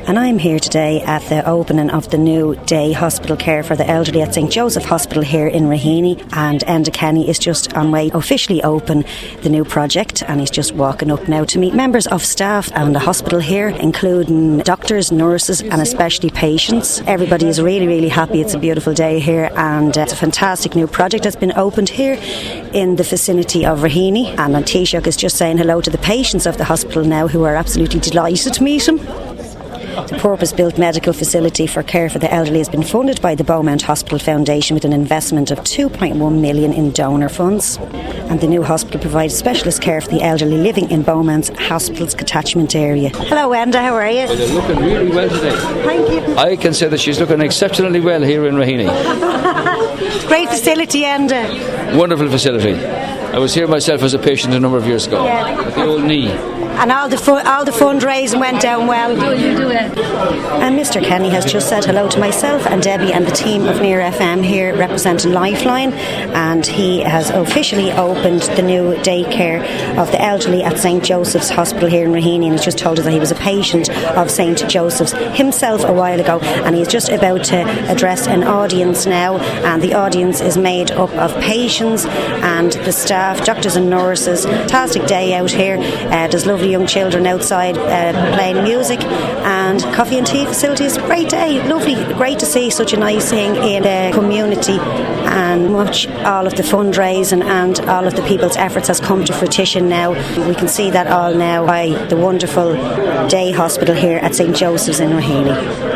and I'm here today at the opening of the new day hospital care for the elderly at St Joseph Hospital here in Raheny, and Enda Kenny is just on way to officially open the new project, and he's just walking up now to meet members of staff and the hospital here, including doctors, nurses and especially patients. Everybody is really, really happy. It's a beautiful day here, and it's a fantastic new project that's been opened here in the vicinity of Raheny, and Taoiseach is just saying hello to the patients of the hospital now, who are absolutely delighted to meet him. The purpose-built medical facility for care for the elderly has been funded by the Beaumont Hospital Foundation with an investment of 2.1 million in donor funds, and the new hospital provides specialist care for the elderly living in Beaumont's hospital's catchment area. Hello Enda, how are you? Well, they're looking really well today. Thank you. I can say that she's looking exceptionally well here in Raheny. Great facility, Enda. Wonderful facility. I was here myself as a patient a number of years ago. Yeah. With the old knee. And all the fundraising went down well. You do it. And Mr. Kenny has just said hello to myself and Debbie and the team of Near FM here representing Lifeline, and he has officially opened the new daycare of the elderly at St Joseph's Hospital here in Raheny, and he's just told us that he was a patient of St Joseph's himself a while ago, and he's just about to address an audience now, and the audience is made up of patients and the staff, doctors and nurses. Fantastic day out here. There's lovely young children outside playing music, and coffee and tea facilities. Great day, lovely, great to see such a nice thing in the community, and watch all of the fundraising and all of the people's efforts has come to fruition now. We can see that all now by the wonderful day hospital here at St Joseph's in Raheny.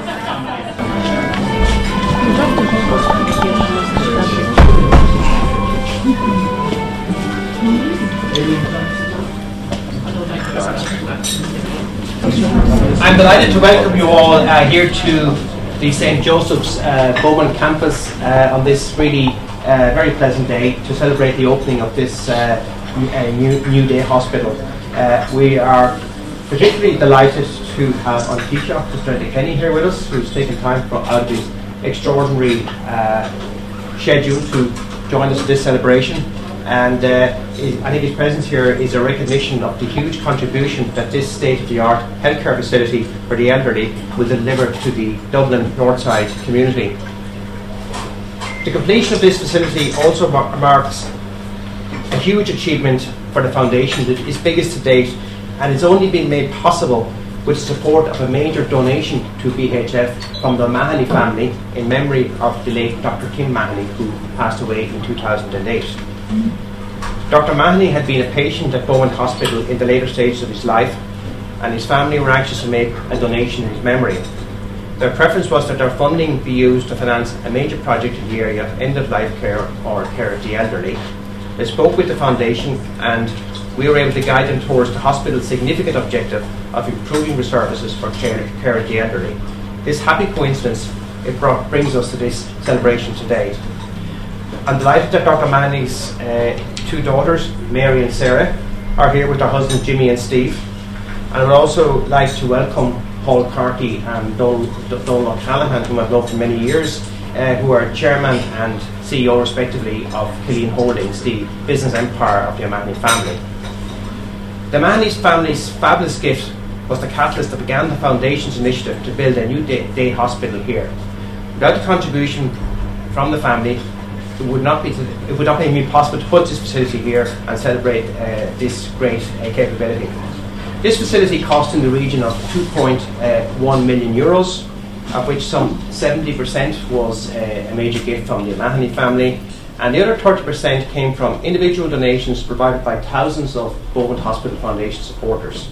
I'm delighted to welcome you all here to the St Joseph's Beaumont campus on this really very pleasant day to celebrate the opening of this new day hospital. We are particularly delighted to have on Taoiseach Mr. Enda Kenny here with us, who's taken time out of his extraordinary schedule to join us at this celebration. And I think his presence here is a recognition of the huge contribution that this state-of-the-art healthcare facility for the elderly will deliver to the Dublin Northside community. The completion of this facility also marks a huge achievement for the foundation, its biggest to date, and it's only been made possible with the support of a major donation to BHF from the Mahoney family in memory of the late Dr. Kim Mahoney, who passed away in 2008. Dr. Mahoney had been a patient at Beaumont Hospital in the later stages of his life, and his family were anxious to make a donation in his memory. Their preference was that their funding be used to finance a major project in the area of end-of-life care or care of the elderly. They spoke with the foundation, and we were able to guide them towards the hospital's significant objective of improving the services for care of the elderly. This happy coincidence brings us to this celebration today. I'm delighted that Dr. Mahoney's two daughters, Mary and Sarah, are here with their husbands Jimmy and Steve. And I would also like to welcome Paul Carty and Donald O'Callaghan, whom I've known for many years, who are chairman and CEO respectively of Killeen Holdings, the business empire of the Mahoney family. The Mahoney family's fabulous gift was the catalyst that began the foundation's initiative to build a new day hospital here. Without the contribution from the family, it would not be possible to put this facility here and celebrate this great capability. This facility cost in the region of 2.1 million euros, of which some 70% was a major gift from the Mahoney family, and the other 30% came from individual donations provided by thousands of Beaumont Hospital Foundation supporters.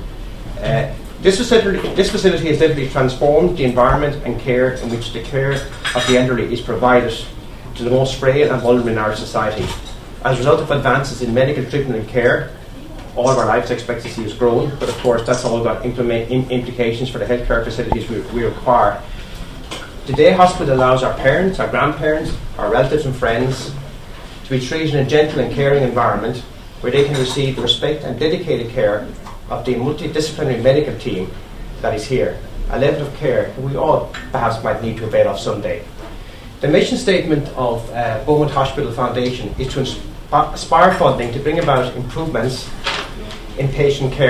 This facility has literally transformed the environment and care in which the care of the elderly is provided to the most frail and vulnerable in our society. As a result of advances in medical treatment and care, all of our life expectancy has grown, but of course that's all got implications for the healthcare facilities we require. The day hospital allows our parents, our grandparents, our relatives and friends to be treated in a gentle and caring environment where they can receive the respect and dedicated care of the multidisciplinary medical team that is here, a level of care that we all perhaps might need to avail of someday. The mission statement of Beaumont Hospital Foundation is to inspire funding to bring about improvements in patient care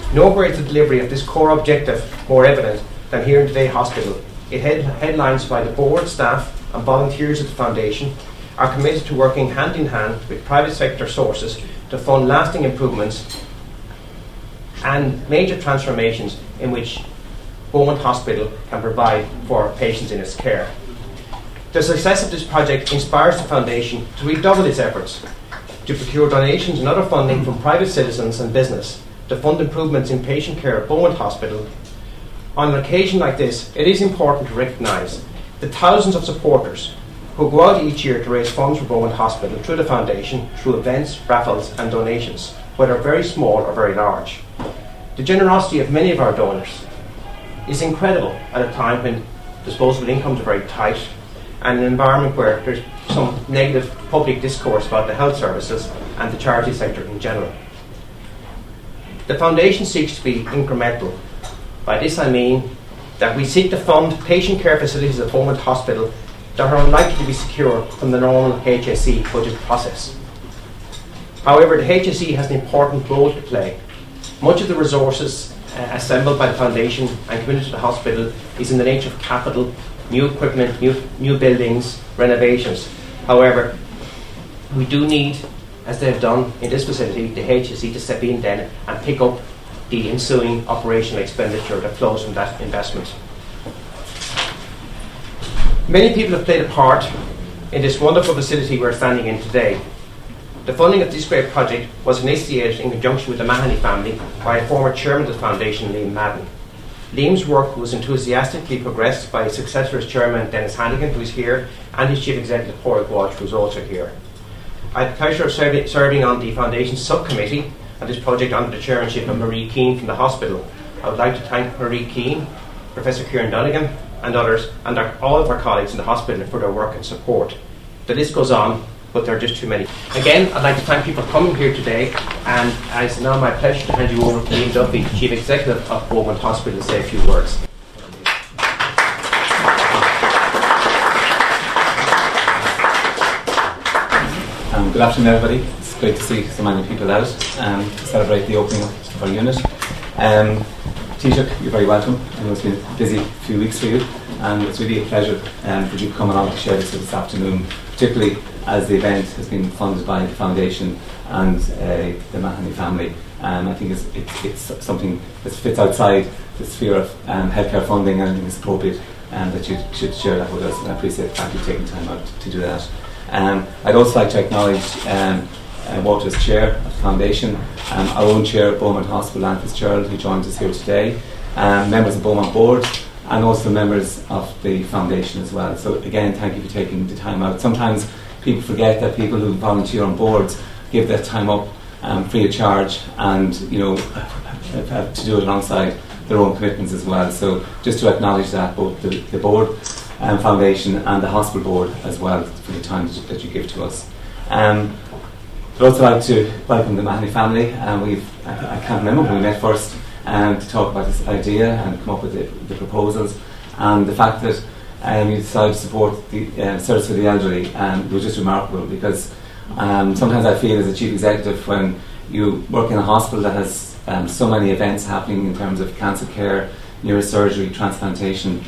Nowhere is the delivery of this core objective more evident than here in Today Hospital. It headlines by the board, staff and volunteers at the Foundation are committed to working hand in hand with private sector sources to fund lasting improvements and major transformations in which Beaumont Hospital can provide for patients in its care. The success of this project inspires the Foundation to redouble its efforts to procure donations and other funding from private citizens and business to fund improvements in patient care at Beaumont Hospital. On an occasion like this, it is important to recognise the thousands of supporters who go out each year to raise funds for Beaumont Hospital through the Foundation, through events, raffles and donations, whether very small or very large. The generosity of many of our donors is incredible at a time when disposable incomes are very tight and an environment where there's some negative public discourse about the health services and the charity sector in general. The Foundation seeks to be incremental. By this I mean that we seek to fund patient care facilities at Beaumont Hospital that are unlikely to be secure from the normal HSE budget process. However, the HSE has an important role to play. Much of the resources assembled by the Foundation and committed to the hospital is in the nature of capital, new equipment, new buildings, renovations. However, we do need, as they've done in this facility, the HSE to step in then and pick up the ensuing operational expenditure that flows from that investment. Many people have played a part in this wonderful facility we're standing in today. The funding of this great project was initiated in conjunction with the Mahoney family by a former chairman of the Foundation, Liam Madden. Liam's work was enthusiastically progressed by his successor as chairman, Dennis Hannigan, who is here, and his chief executive, Padraig Walsh, who is also here. I had the pleasure of serving on the Foundation's subcommittee on this project under the chairmanship of Marie Keane from the hospital. I would like to thank Marie Keane, Professor Kieran Donegan, and others, and all of our colleagues in the hospital for their work and support. The list goes on, but there are just too many. Again, I'd like to thank people for coming here today, and it's now my pleasure to hand you over to Liam Duffy, Chief Executive of Beaumont Hospital, to say a few words. Good afternoon, everybody. It's great to see so many people out to celebrate the opening of our unit. Taoiseach, you're very welcome. I know it's been a busy few weeks for you, and it's really a pleasure for you to come along to share this with us this afternoon, particularly as the event has been funded by the Foundation and the Mahoney family. I think it's something that fits outside the sphere of healthcare funding, and I think it's appropriate that you should share that with us, and I appreciate the fact you've taken time out to do that. I'd also like to acknowledge Walter as chair of the Foundation, our own chair of Beaumont Hospital, Anne Fitzgerald, who joins us here today, members of Beaumont Board, and also members of the Foundation as well. So again, thank you for taking the time out. Sometimes people forget that people who volunteer on boards give their time up free of charge, and have to do it alongside their own commitments as well. So just to acknowledge that, both the board, Foundation and the hospital board as well, for the time that you give to us. I'd also like to welcome the Mahoney family. I can't remember when we met first to talk about this idea and come up with the proposals, and the fact that you decided to support the service for the elderly was just remarkable, because sometimes I feel as a chief executive, when you work in a hospital that has so many events happening in terms of cancer care, neurosurgery, transplantation,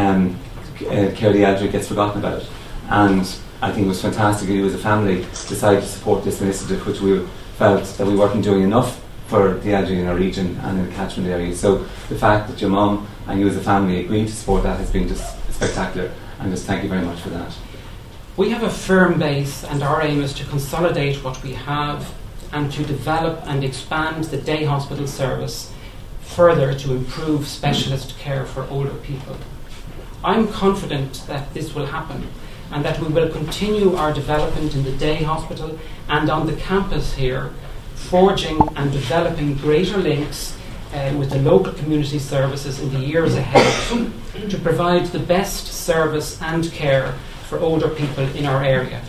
care of the elderly gets forgotten about. And I think it was fantastic that you as a family decided to support this initiative, which we felt that we weren't doing enough for the elderly in our region and in the catchment area. So the fact that your mum and you as a family agreed to support that has been just spectacular, and just thank you very much for that. We have a firm base, and our aim is to consolidate what we have and to develop and expand the day hospital service further to improve specialist care for older people. I'm confident that this will happen, and that we will continue our development in the day hospital and on the campus here, forging and developing greater links with the local community services in the years ahead to provide the best service and care for older people in our area.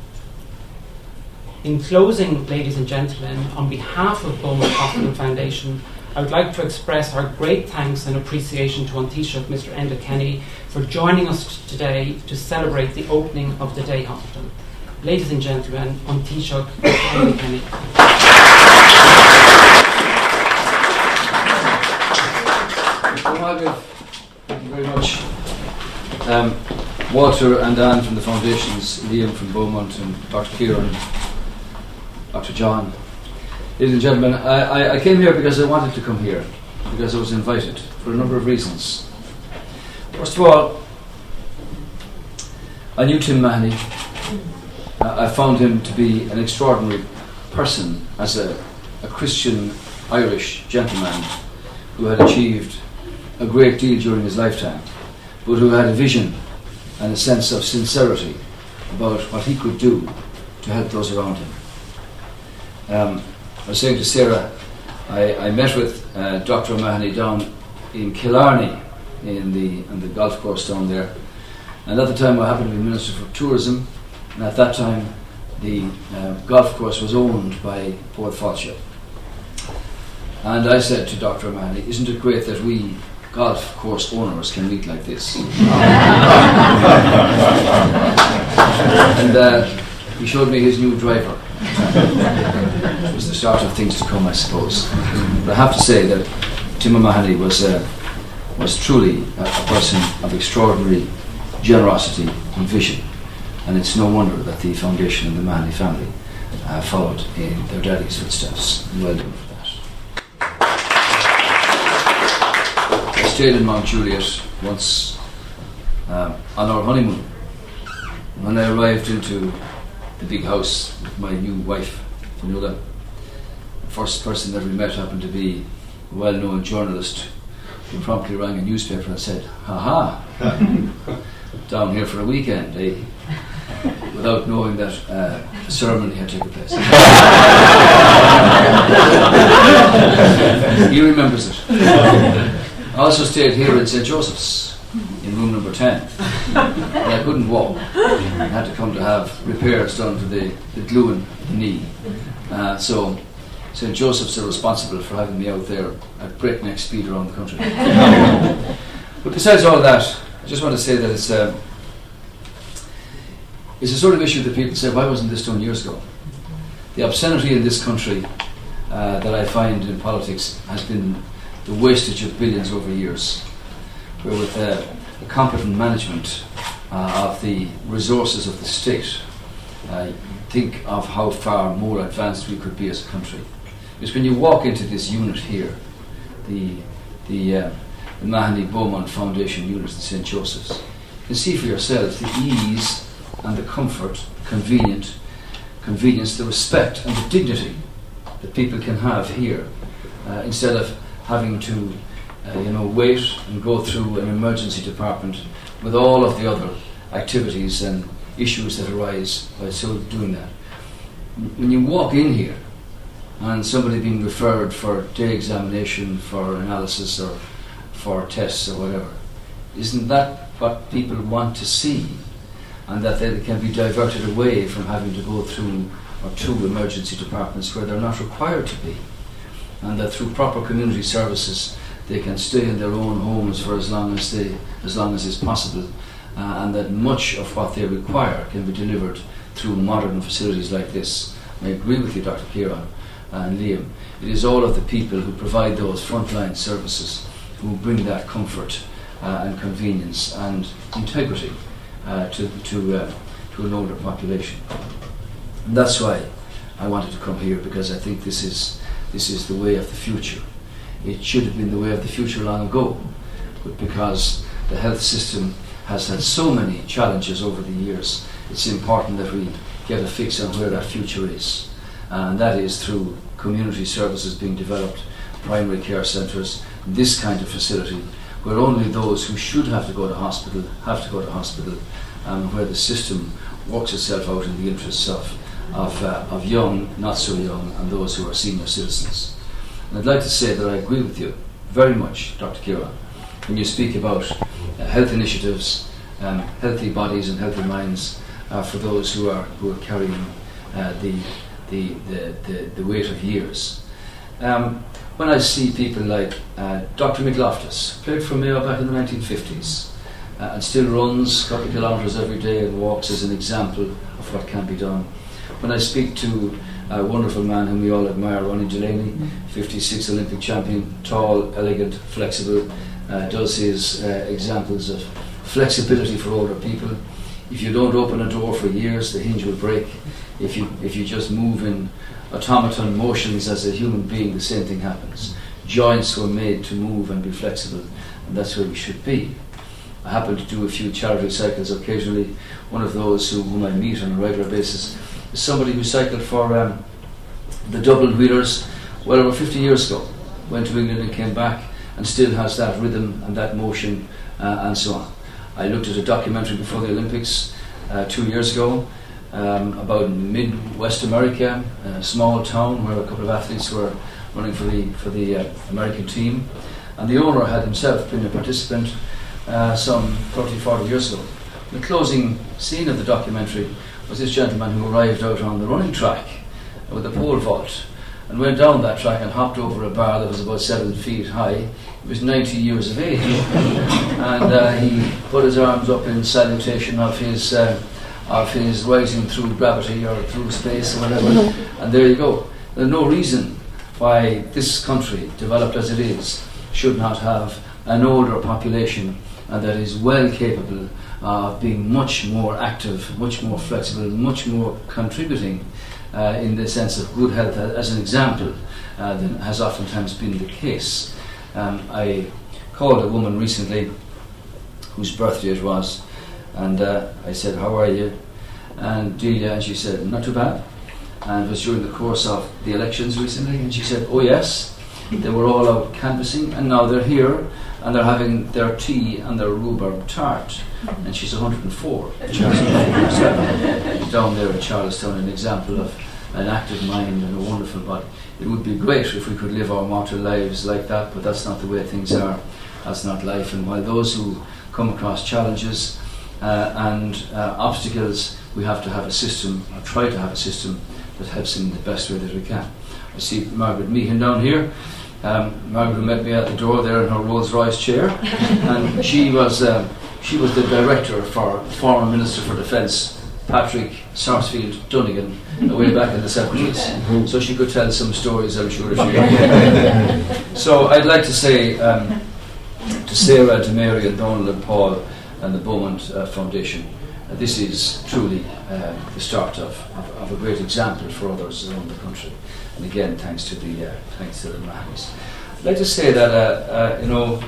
In closing, ladies and gentlemen, on behalf of Beaumont Hospital Foundation, I would like to express our great thanks and appreciation to Taoiseach Mr. Enda Kenny for joining us today to celebrate the opening of the day hospital. Ladies and gentlemen, Taoiseach Enda Kenny. Agav, thank you very much. Walter and Anne from the foundations, Liam from Beaumont, and Dr. Kieran, Dr. John. Ladies and gentlemen, I came here because I wanted to come here, because I was invited for a number of reasons. First of all, I knew Tim Mahoney. I found him to be an extraordinary person as a Christian Irish gentleman who had achieved a great deal during his lifetime, but who had a vision and a sense of sincerity about what he could do to help those around him. I was saying to Sarah, I met with Dr. O'Mahony down in Killarney on the golf course down there, and at the time I happened to be Minister for Tourism, and at that time the golf course was owned by Port Fáilte. And I said to Dr. O'Mahony, isn't it great that we golf course owners can meet like this? And he showed me his new driver. It was the start of things to come, I suppose. But I have to say that Tim O'Mahony was truly a person of extraordinary generosity and vision, and it's no wonder that the foundation and the Mahoney family followed in their daddy's footsteps. Well done for that. I stayed in Mount Juliet once on our honeymoon. When I arrived into the big house with my new wife, Fionnuala, the first person that we met happened to be a well-known journalist who promptly rang a newspaper and said, "Ha-ha, down here for a weekend, eh?" Without knowing that a ceremony had taken place. He remembers it. I also stayed here in St. Joseph's, in room number 10. But I couldn't walk. I had to come to have repairs done to the glue in the knee. So St. Joseph's are responsible for having me out there at breakneck speed around the country. But besides all that, I just want to say that it's a sort of issue that people say, why wasn't this done years ago? The obscenity in this country that I find in politics has been the wastage of billions over years, where with the competent management of the resources of the state, think of how far more advanced we could be as a country. Because when you walk into this unit here, the Mahoney Beaumont Foundation unit in St. Joseph's, you can see for yourselves the ease and the comfort, convenience, the respect and the dignity that people can have here, instead of having to wait and go through an emergency department with all of the other activities and issues that arise by so doing that. When you walk in here and somebody being referred for day examination, for analysis or for tests or whatever, isn't that what people want to see? And that they can be diverted away from having to go through or to emergency departments where they're not required to be, and that through proper community services they can stay in their own homes for as long as is possible, and that much of what they require can be delivered through modern facilities like this. I agree with you, Dr. Kieran and Liam. It is all of the people who provide those frontline services who bring that comfort and convenience and integrity to an older population. And that's why I wanted to come here, because I think this is the way of the future. It should have been the way of the future long ago, but because the health system has had so many challenges over the years, it's important that we get a fix on where that future is. And that is through community services being developed, primary care centres, this kind of facility, where only those who should have to go to hospital have to go to hospital, and where the system works itself out in the interests of young, not so young, and those who are senior citizens. And I'd like to say that I agree with you very much, Dr. Kieran, when you speak about health initiatives, healthy bodies and healthy minds for those who are carrying the weight of years. When I see people like Dr. McLoftus, played for Mayo back in the 1950s, and still runs a couple of kilometres every day and walks as an example of what can be done. When I speak to a wonderful man whom we all admire, Ronnie Delaney, 56 Olympic champion, tall, elegant, flexible, does his examples of flexibility for older people. If you don't open a door for years, the hinge will break. If you just move in automaton motions as a human being, the same thing happens. Joints were made to move and be flexible, and that's where we should be. I happen to do a few charity cycles occasionally. One of those whom I meet on a regular basis is somebody who cycled for the Dublin Wheelers well over 50 years ago. Went to England and came back and still has that rhythm and that motion and so on. I looked at a documentary before the Olympics 2 years ago about Midwest America, a small town where a couple of athletes were running for the American team, and the owner had himself been a participant some 30, 40 years ago. The closing scene of the documentary was this gentleman who arrived out on the running track with a pole vault and went down that track and hopped over a bar that was about 7 feet high. He was 90 years of age, and he put his arms up in salutation of his rising through gravity or through space or whatever. And there you go. There's no reason why this country, developed as it is, should not have an older population that is well capable of being much more active, much more flexible, much more contributing in the sense of good health as an example than has oftentimes been the case. I called a woman recently whose birthday it was, and I said, "How are you?" And Delia, and she said, "Not too bad." And it was during the course of the elections recently, and she said, "Oh yes, they were all out canvassing, and now they're here, and they're having their tea and their rhubarb tart." And she's 104. Down there in Charlestown, an example of an active mind and a wonderful body. It would be great if we could live our mortal lives like that, but that's not the way things are. That's not life. And while those who come across challenges and obstacles, we have to have a system, or try to have a system, that helps them in the best way that we can. I see Margaret Meehan down here. Margaret, who met me at the door there in her Rolls-Royce chair, and she was the director for former Minister for Defence Patrick Sarsfield Dunnigan way back in the 70s. So she could tell some stories, I'm sure, if she could. So I'd like to say to Sarah, to Mary and Donald and Paul and the Beaumont Foundation, this is truly the start of a great example for others around the country. And again, thanks to the Mahonys. I'd like to say that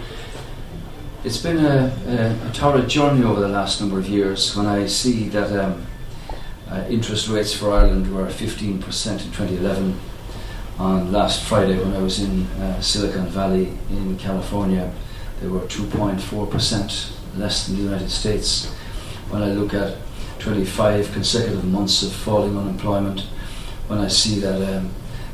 it's been a torrid journey over the last number of years when I see that interest rates for Ireland were 15% in 2011. On last Friday, when I was in Silicon Valley in California, they were 2.4% less than the United States. When I look at 25 consecutive months of falling unemployment, when I see that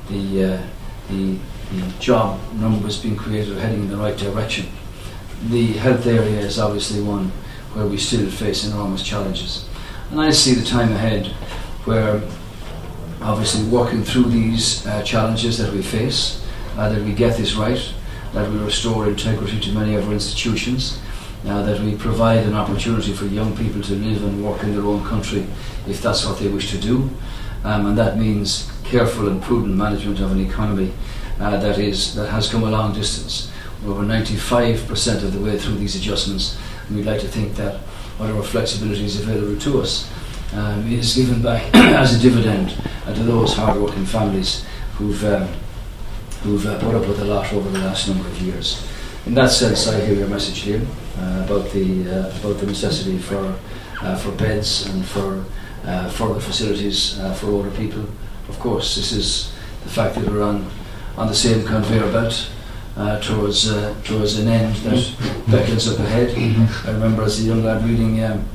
the job numbers being created are heading in the right direction, the health area is obviously one where we still face enormous challenges. And I see the time ahead where obviously working through these challenges that we face, that we get this right, that we restore integrity to many of our institutions, that we provide an opportunity for young people to live and work in their own country if that's what they wish to do. And that means careful and prudent management of an economy that has come a long distance. We're over 95% of the way through these adjustments, and we'd like to think that whatever flexibility is available to us is given back as a dividend to those hard-working families who've put up with a lot over the last number of years. In that sense, I hear your message here about the necessity for beds and for further facilities for older people. Of course, this is the fact that we're on the same conveyor belt towards an end that beckons up ahead. I remember as a young lad reading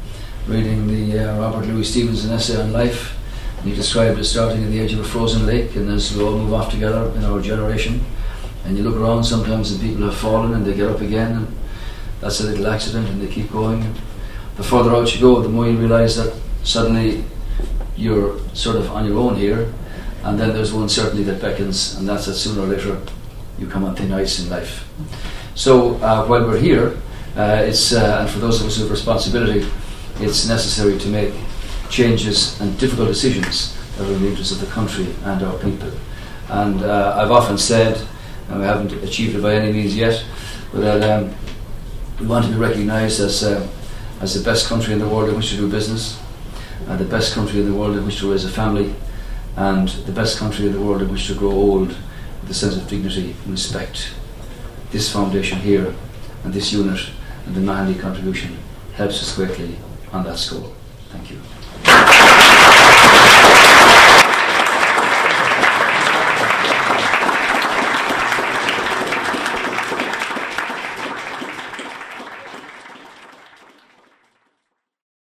the Robert Louis Stevenson essay on life, and he described it starting at the edge of a frozen lake, and as we all move off together in our generation, and you look around sometimes and people have fallen and they get up again, and that's a little accident and they keep going. And the further out you go, the more you realise that suddenly you're sort of on your own here, and then there's one certainty that beckons, and that's that sooner or later you come on thin ice in life. So while we're here, and for those of us who have responsibility, it's necessary to make changes and difficult decisions that are in the interest of the country and our people. And I've often said, and we haven't achieved it by any means yet, but that We want to be recognised as the best country in the world in which to do business, the best country in the world in which to raise a family, and the best country in the world in which to grow old with a sense of dignity and respect. This foundation here and this unit and the Mahoney contribution helps us greatly on that score. Thank you.